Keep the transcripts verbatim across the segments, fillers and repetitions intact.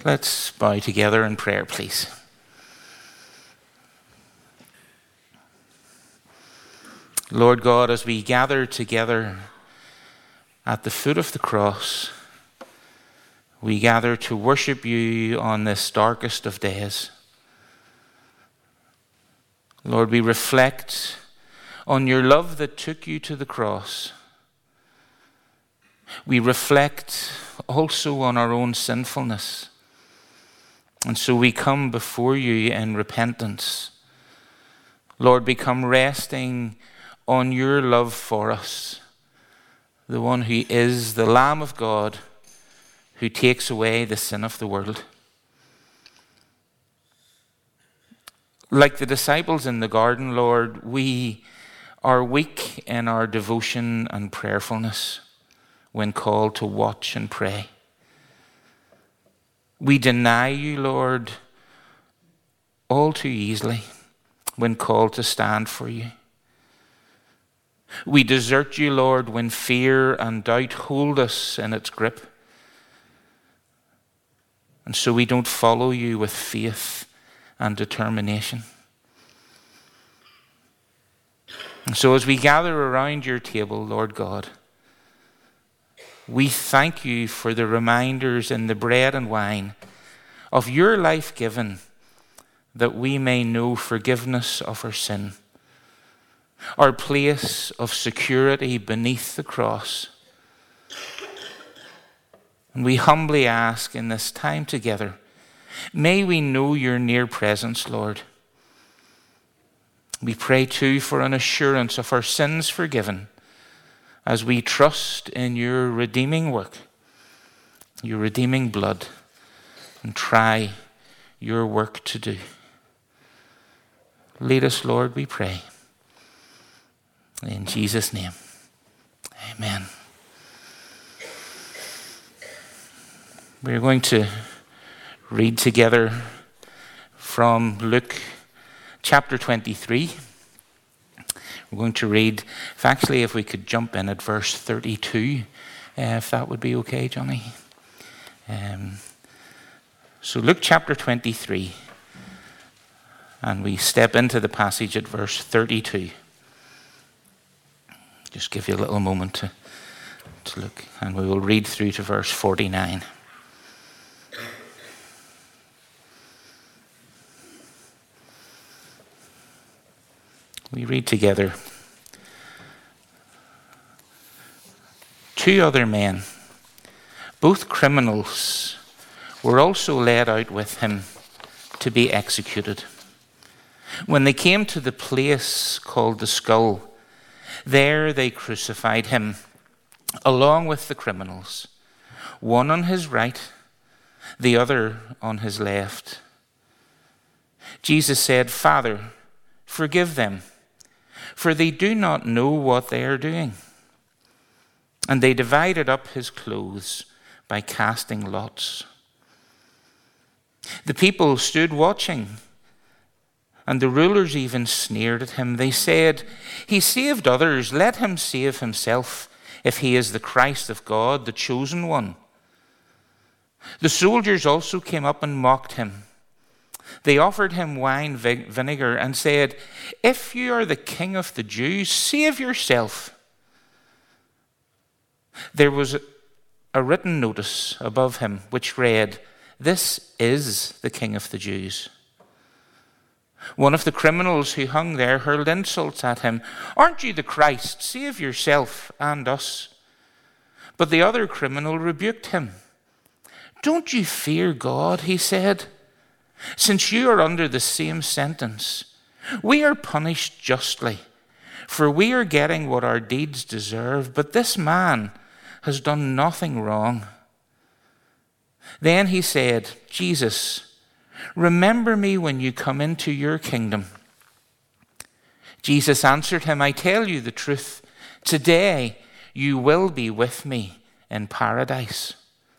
Let's bow together in prayer, please. Lord God, as we gather together at the foot of the cross, we gather to worship you on this darkest of days. Lord, we reflect on your love that took you to the cross. We reflect also on our own sinfulness. And so we come before you in repentance. Lord, we come resting on your love for us, the one who is the Lamb of God who takes away the sin of the world. Like the disciples in the garden, Lord, we are weak in our devotion and prayerfulness when called to watch and pray. We deny you, Lord, all too easily when called to stand for you. We desert you, Lord, when fear and doubt hold us in its grip. And so we don't follow you with faith and determination. And so as we gather around your table, Lord God, we thank you for the reminders in the bread and wine of your life given, that we may know forgiveness of our sin, our place of security beneath the cross. And we humbly ask in this time together, may we know your near presence, Lord. We pray too for an assurance of our sins forgiven as we trust in your redeeming work, your redeeming blood, and try your work to do. Lead us, Lord, we pray. In Jesus' name, amen. We're going to read together from Luke chapter twenty-three. We're going to read, if actually if we could jump in at verse thirty-two, uh, if that would be okay, Johnny. Um, so Luke chapter twenty-three, and we step into the passage at verse thirty-two. Just give you a little moment to, to look, and we will read through to verse forty-nine. We read together. Two other men, both criminals, were also led out with him to be executed. When they came to the place called the Skull, there they crucified him along with the criminals, one on his right, the other on his left. Jesus said, "Father, forgive them, for they do not know what they are doing." And they divided up his clothes by casting lots. The people stood watching, and the rulers even sneered at him. They said, "He saved others, let him save himself, if he is the Christ of God, the chosen one." The soldiers also came up and mocked him. They offered him wine vinegar and said, "If you are the king of the Jews, save yourself." There was a written notice above him which read, "This is the King of the Jews." One of the criminals who hung there hurled insults at him. "Aren't you the Christ? Save yourself and us." But the other criminal rebuked him. "Don't you fear God," he said, "since you are under the same sentence. We are punished justly, for we are getting what our deeds deserve, but this man has done nothing wrong." Then he said, "Jesus, remember me when you come into your kingdom." Jesus answered him, "I tell you the truth, today you will be with me in paradise."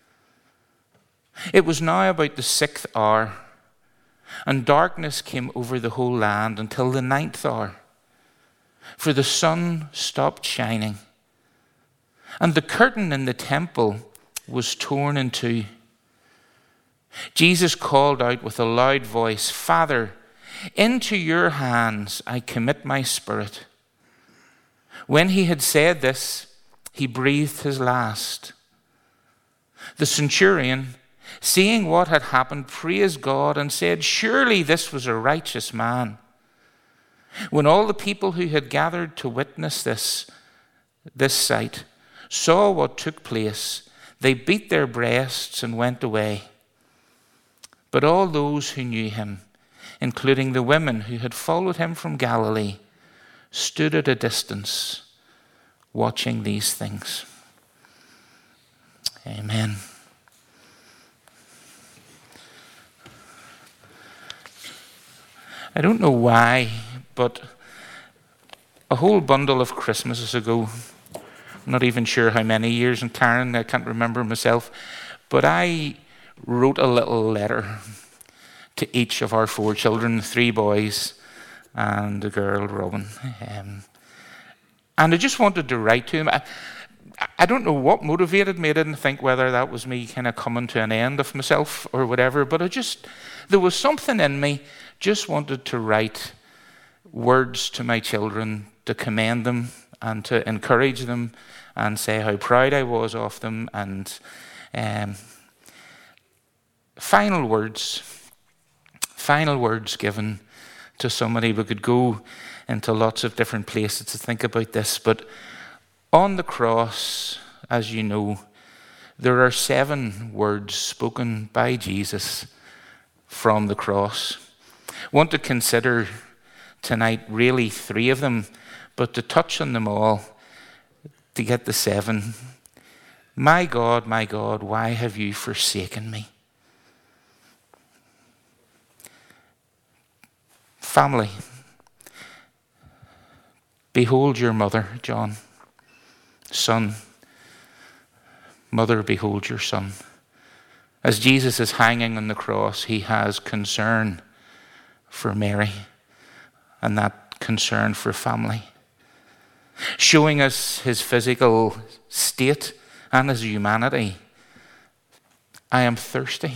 It was now about the sixth hour, and darkness came over the whole land until the ninth hour, for the sun stopped shining, and the curtain in the temple was torn in two. Jesus called out with a loud voice, "Father, into your hands I commit my spirit." When he had said this, he breathed his last. The centurion, seeing what had happened, praised God and said, "Surely this was a righteous man." When all the people who had gathered to witness this, this sight saw what took place, they beat their breasts and went away. But all those who knew him, including the women who had followed him from Galilee, stood at a distance watching these things. Amen. I don't know why, but a whole bundle of Christmases ago, I'm not even sure how many years, and Karen, I can't remember myself, but I wrote a little letter to each of our four children, three boys and a girl, Robin. Um, and I just wanted to write to him. I, I don't know what motivated me. I didn't think whether that was me kind of coming to an end of myself or whatever, but I just, there was something in me, just wanted to write words to my children to commend them and to encourage them and say how proud I was of them, and um, final words, final words given to somebody. We could go into lots of different places to think about this, but on the cross, as you know, there are seven words spoken by Jesus from the cross. I want to consider tonight really three of them, but to touch on them all, to get the seven. My God, my God, why have you forsaken me? Family, behold your mother, John. Son, mother, behold your son. As Jesus is hanging on the cross, he has concern for Mary and that concern for family, showing us his physical state and his humanity. I am thirsty.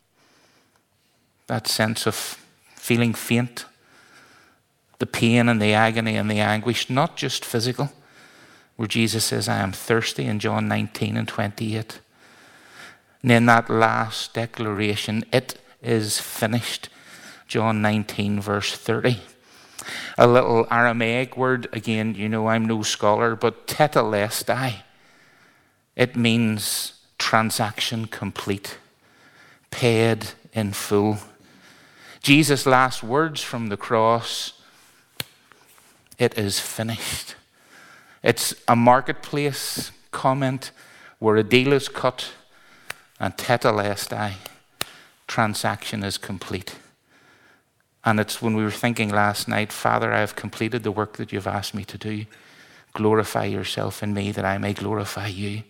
That sense of feeling faint, the pain and the agony and the anguish, not just physical, where Jesus says, I am thirsty in John nineteen and twenty-eight. And in that last declaration, it is finished, John nineteen verse thirty. A little Aramaic word, again, you know I'm no scholar, but tetelestai. It means transaction complete, paid in full. Jesus' last words from the cross, it is finished. It's a marketplace comment where a deal is cut and tetelestai, transaction is complete. And it's when we were thinking last night, Father, I have completed the work that you've asked me to do. Glorify yourself in me that I may glorify you.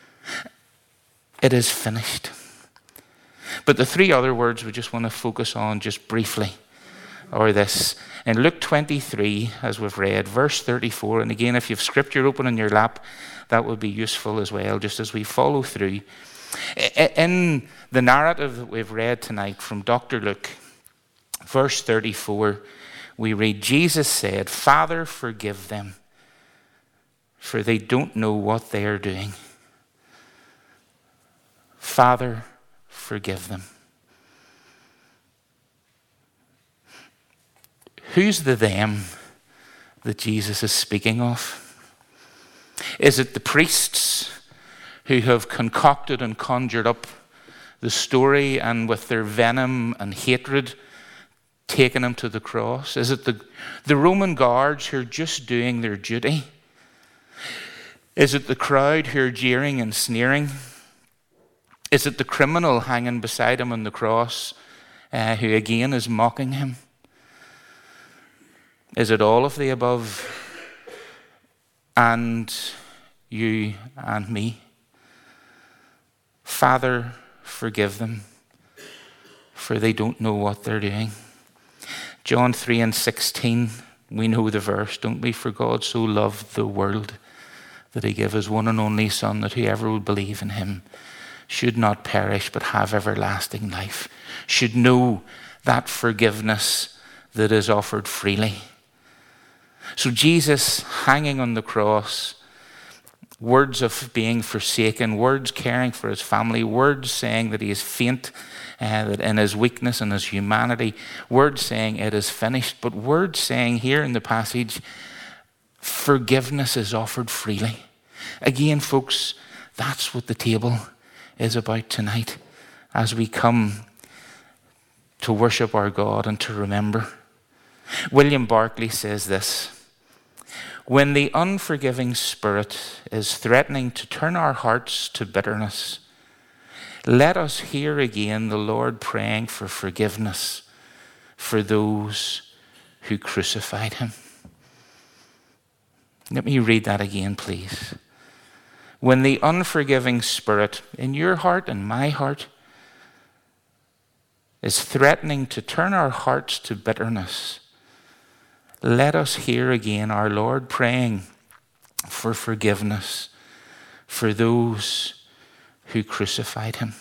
It is finished. But the three other words we just want to focus on just briefly are this. In Luke twenty-three, as we've read, verse thirty-four, and again, if you've scripture open in your lap, that would be useful as well, just as we follow through. In the narrative that we've read tonight from Doctor Luke, verse thirty-four, we read, Jesus said, Father, forgive them, for they don't know what they are doing. Father, forgive them. Who's the them that Jesus is speaking of? Is it the priests who have concocted and conjured up the story and with their venom and hatred taken him to the cross? Is it the, the Roman guards who are just doing their duty? Is it the crowd who are jeering and sneering? Is it the criminal hanging beside him on the cross uh, who again is mocking him? Is it all of the above and you and me? Father, forgive them, for they don't know what they're doing. John three and sixteen, we know the verse, don't we? For God so loved the world that he gave his one and only Son, that whoever would believe in him should not perish but have everlasting life, should know that forgiveness that is offered freely. So Jesus hanging on the cross, words of being forsaken, words caring for his family, words saying that he is faint, uh, that in his weakness and his humanity, words saying it is finished, but words saying here in the passage, forgiveness is offered freely. Again, folks, that's what the table is about tonight as we come to worship our God and to remember. William Barclay says this: when the unforgiving spirit is threatening to turn our hearts to bitterness, let us hear again the Lord praying for forgiveness for those who crucified him. Let me read that again, please. When the unforgiving spirit in your heart and my heart is threatening to turn our hearts to bitterness, let us hear again our Lord praying for forgiveness for those who crucified him.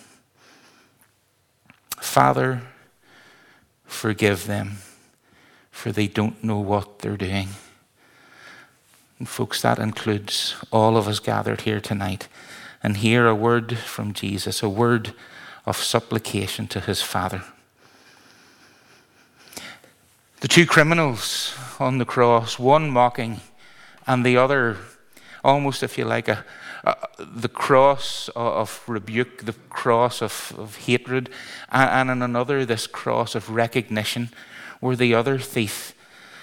Father, forgive them, for they don't know what they're doing. And folks, that includes all of us gathered here tonight and hear a word from Jesus, a word of supplication to his Father. The two criminals on the cross, one mocking and the other almost, if you like, a, a, the cross of rebuke, the cross of, of hatred, and, and in another this cross of recognition, where the other thief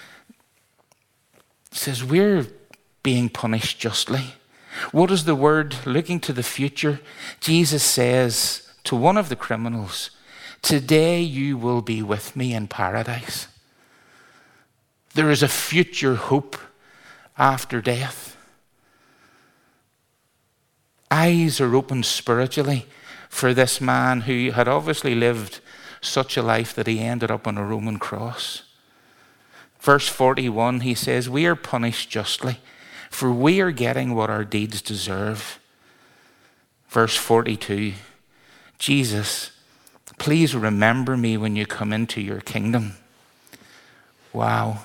says, we're being punished justly. What is the word? Looking to the future, Jesus says to one of the criminals, today you will be with me in paradise. There is a future hope after death. Eyes are opened spiritually for this man who had obviously lived such a life that he ended up on a Roman cross. Verse forty-one, he says, we are punished justly, for we are getting what our deeds deserve. Verse forty-two, Jesus, please remember me when you come into your kingdom. Wow.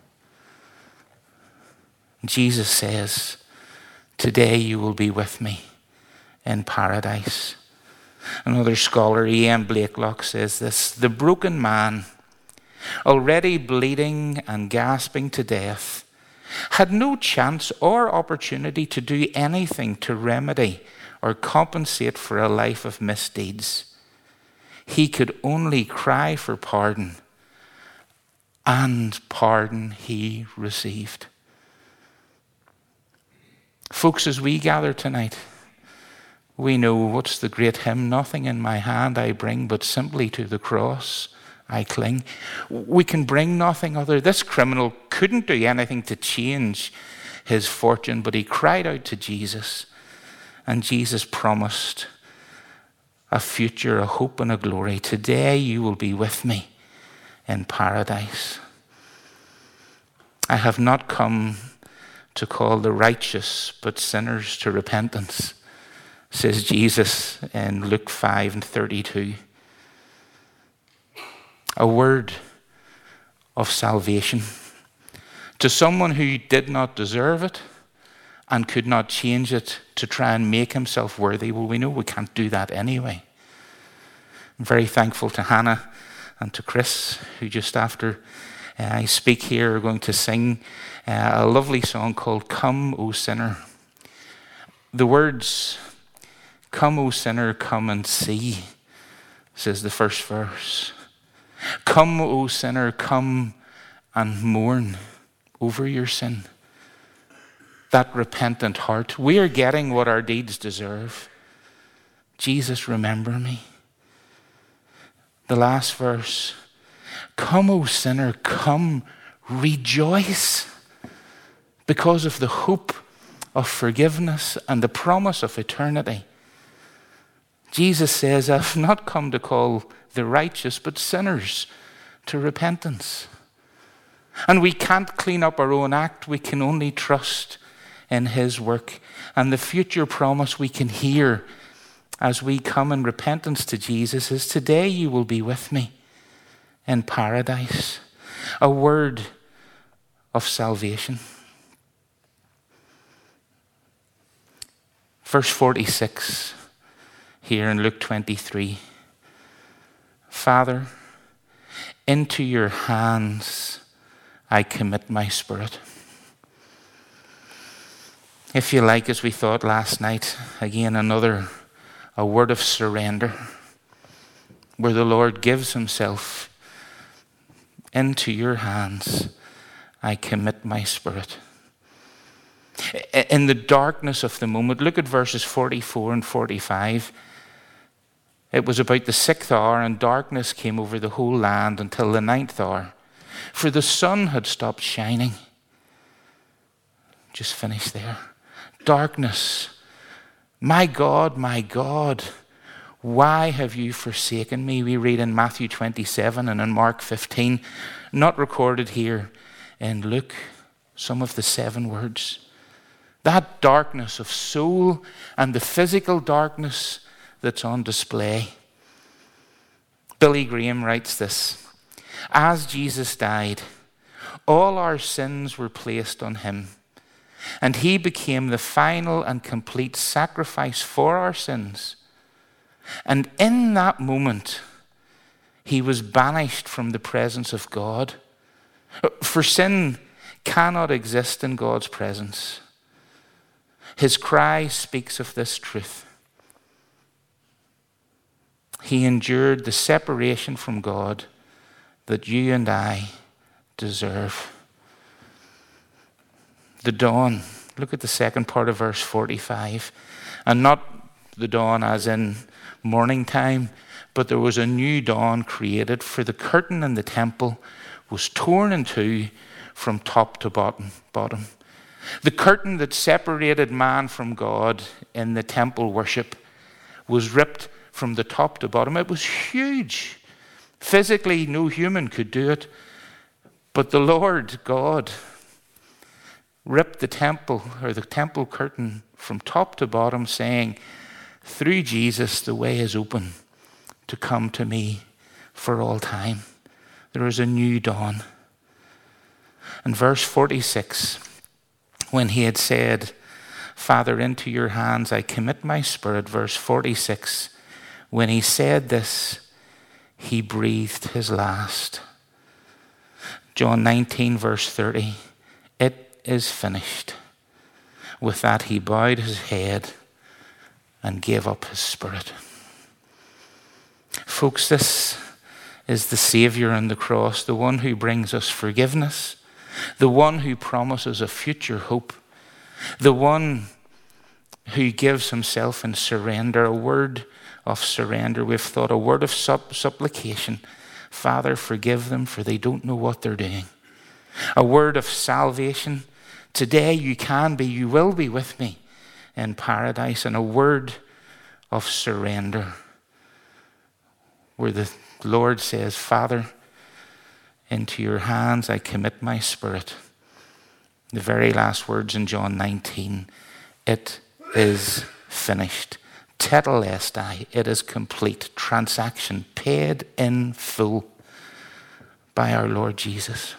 Jesus says, today you will be with me in paradise. Another scholar, E M Blakelock, says this: the broken man, already bleeding and gasping to death, had no chance or opportunity to do anything to remedy or compensate for a life of misdeeds. He could only cry for pardon, and pardon he received. Folks, as we gather tonight, we know what's the great hymn, nothing in my hand I bring, but simply to the cross I cling. We can bring nothing other. This criminal couldn't do anything to change his fortune, but he cried out to Jesus, and Jesus promised a future, a hope, and a glory. Today you will be with me in paradise. I have not come to call the righteous, but sinners to repentance, says Jesus in Luke five and thirty-two. A word of salvation to someone who did not deserve it and could not change it to try and make himself worthy. Well, we know we can't do that anyway. I'm very thankful to Hannah and to Chris, who just after uh, I speak here are going to sing uh, a lovely song called Come, O Sinner. The words, come, O sinner, come and see, says the first verse. Come, O sinner, come and mourn over your sin. That repentant heart. We are getting what our deeds deserve. Jesus, remember me. The last verse. Come, O sinner, come, rejoice, because of the hope of forgiveness and the promise of eternity. Jesus says, I've not come to call the righteous, but sinners to repentance. And we can't clean up our own act. We can only trust in his work. And the future promise we can hear as we come in repentance to Jesus is, today you will be with me in paradise. A word of salvation. Verse forty-six here in Luke twenty-three. Father, into your hands I commit my spirit. If you like, as we thought last night, again another, a word of surrender, where the Lord gives himself. Into your hands I commit my spirit. In the darkness of the moment, look at verses forty-four and forty-five. It was about the sixth hour, and darkness came over the whole land until the ninth hour, for the sun had stopped shining. Just finish there. Darkness. My God, my God, why have you forsaken me? We read in Matthew twenty-seven and in Mark fifteen, not recorded here in Luke, some of the seven words. That darkness of soul and the physical darkness that's on display. Billy Graham writes this: as Jesus died, all our sins were placed on him, and he became the final and complete sacrifice for our sins. And in that moment, he was banished from the presence of God. For sin cannot exist in God's presence. His cry speaks of this truth. He endured the separation from God that you and I deserve. The dawn. Look at the second part of verse forty-five. And not the dawn as in morning time, but there was a new dawn created, for the curtain in the temple was torn in two from top to bottom. bottom. The curtain that separated man from God in the temple worship was ripped from the top to bottom. It was huge. Physically, no human could do it. But the Lord God ripped the temple, or the temple curtain, from top to bottom, saying, through Jesus, the way is open to come to me for all time. There is a new dawn. And verse forty-six, when he had said, Father, into your hands I commit my spirit, verse forty-six, when he said this, he breathed his last. John nineteen, verse thirty, it is finished. With that he bowed his head and gave up his spirit. Folks, this is the Savior on the cross, the one who brings us forgiveness, the one who promises a future hope, the one who gives himself in surrender, a word of surrender. We've thought a word of supp- supplication. Father, forgive them, for they don't know what they're doing. A word of salvation. Today you can be, you will be with me in paradise. And a word of surrender, where the Lord says, Father, into your hands I commit my spirit. The very last words in John nineteen, it is finished. Tetelestai, it is complete. Transaction paid in full by our Lord Jesus.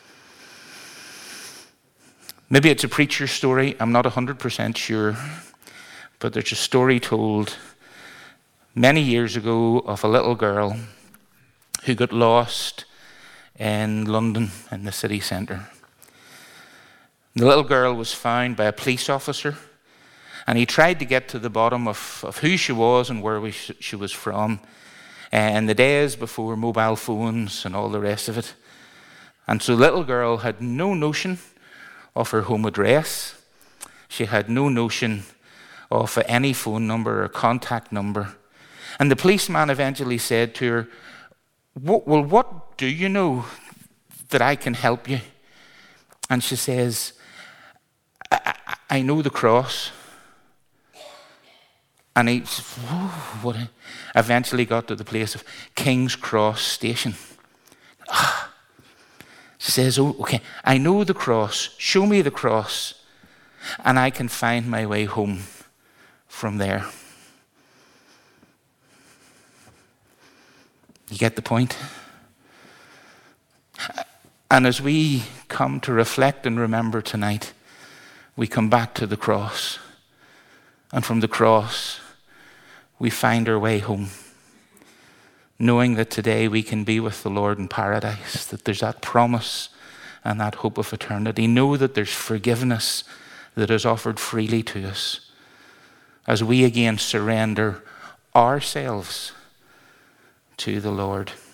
Maybe it's a preacher's story, I'm not one hundred percent sure, but there's a story told many years ago of a little girl who got lost in London, in the city centre. The little girl was found by a police officer, and he tried to get to the bottom of, of who she was and where we sh- she was from, in the days before mobile phones and all the rest of it. And so the little girl had no notion of her home address. She had no notion of any phone number or contact number. And the policeman eventually said to her, well, what do you know that I can help you? And she says, I, I, I know the cross. And he what, eventually got to the place of King's Cross Station. Ah. She says, oh, okay, I know the cross. Show me the cross, and I can find my way home from there. get the point? And as we come to reflect and remember tonight, we come back to the cross. And from the cross, we find our way home, knowing that today we can be with the Lord in paradise, that there's that promise and that hope of eternity. Know that there's forgiveness that is offered freely to us as we again surrender ourselves to the Lord.